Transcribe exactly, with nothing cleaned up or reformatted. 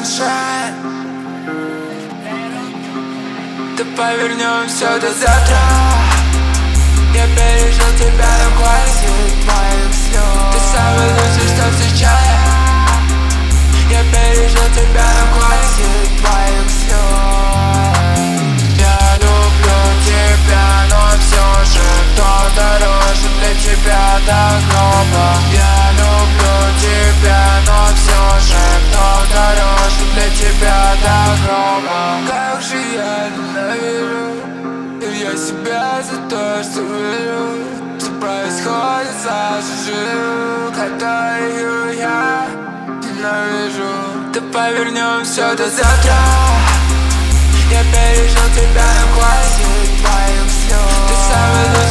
мешает. Давай вернем все до завтра. Я пережил тебя, но хватит моих слез. Ты самый лучший, что встречает. Я пережил тебя, но хватит моих слез. Я люблю тебя, но все же кто дороже для тебя до гроба. Я люблю тебя, но все же кто дороже для тебя до гроба. Как же я ненавижу я себя за то, что верю, что происходит сразу же, когда ее я ненавижу. Давай вернем все до завтра. Я пережил тебя, но хватит твоих слез. Ты самый лучший.